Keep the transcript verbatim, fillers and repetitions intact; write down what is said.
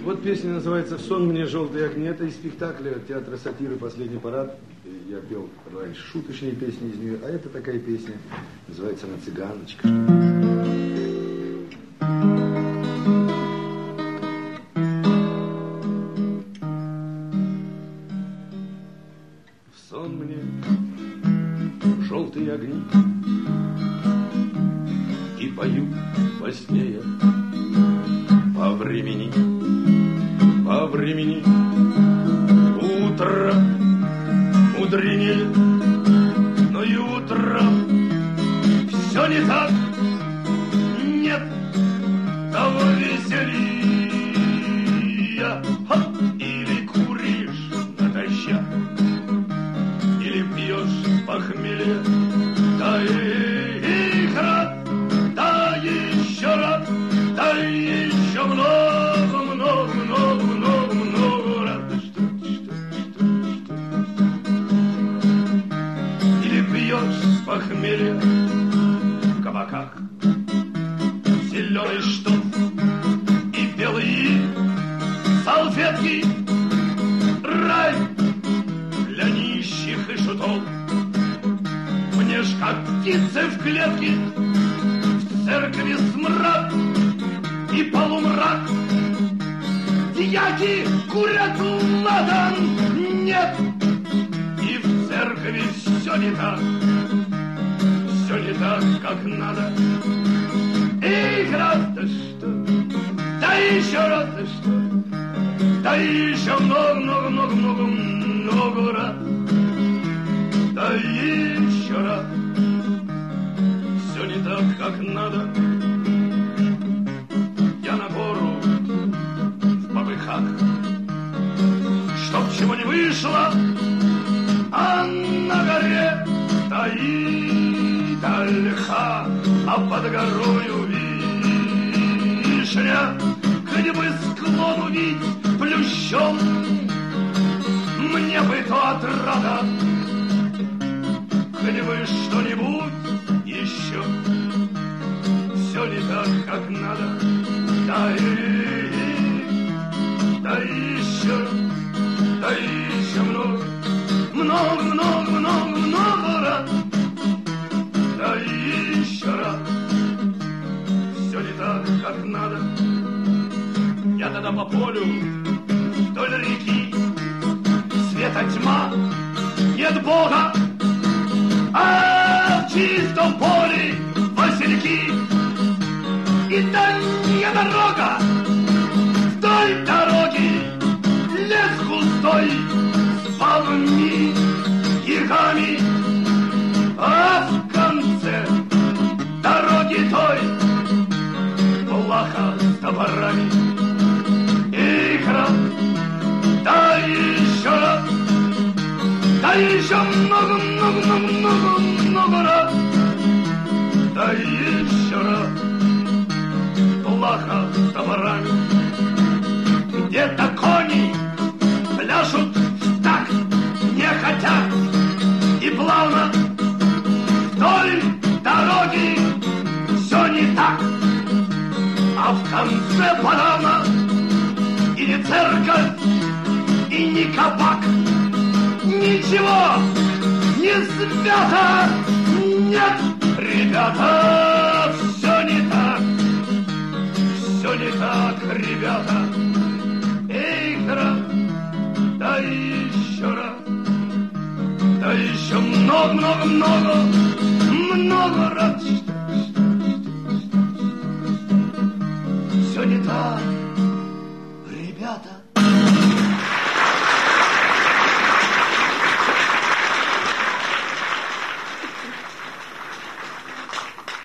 Вот песня называется «В сон мне желтые огни». Это из спектакля театра сатиры «Последний парад». Я пел раньше шуточные песни из нее, а это такая песня, называется она «Цыганочка». В сон мне желтые огни, и пою во сне я по времени, по времени. Утро мудренее, но и утром все не так. Нет того веселья. Ха! Или куришь натощак, или пьешь похмелье. Да и рад, да еще рад, да еще много, много, много, много, много рад. Да что, что, что, что? Или пьешь с похмелья в кабаках зеленый штоф и белые салфетки. Рай для нищих и шутов. Мне ж как птицы в клетке, в церкви смрад и полумрак. Дьяки курят ладан, нет, и в церкви все не так, все не так, как надо. Эх, раз, да что, да еще раз, да что, да еще много, много, много, много, много раз, да еще раз, все не так, как надо. Я на гору в попыхах, чтоб чего не вышло, а на горе стоит ольха, а под горою вишня. Хоть бы склон увидеть плющом, мне бы то отрада, хоть бы что-нибудь еще. Все не так, как надо. Да, и, да еще, да еще много, много, много, много, много раз. Да еще раз. Все не так, как надо. Я тогда по полю вдоль реки, света тьма, нет Бога, а в чистом поле васильки. И дальняя дорога, вдоль дороги лес густой с павами, ягами, а в конце дороги той плаха с топорами. Эх, раз, да еще раз, да еще много, много, много, много, много раз, да еще раз. Плаха с топорами. Где-то кони пляшут так, не хотят, и плавно вдоль дороги все не так, а в конце подавно и не церковь, и не кабак, ничего не свято. Нет, ребята, все не так. Все не так, ребята. Эй, раз, да еще раз, да еще много, много, много, много раз. Все не так.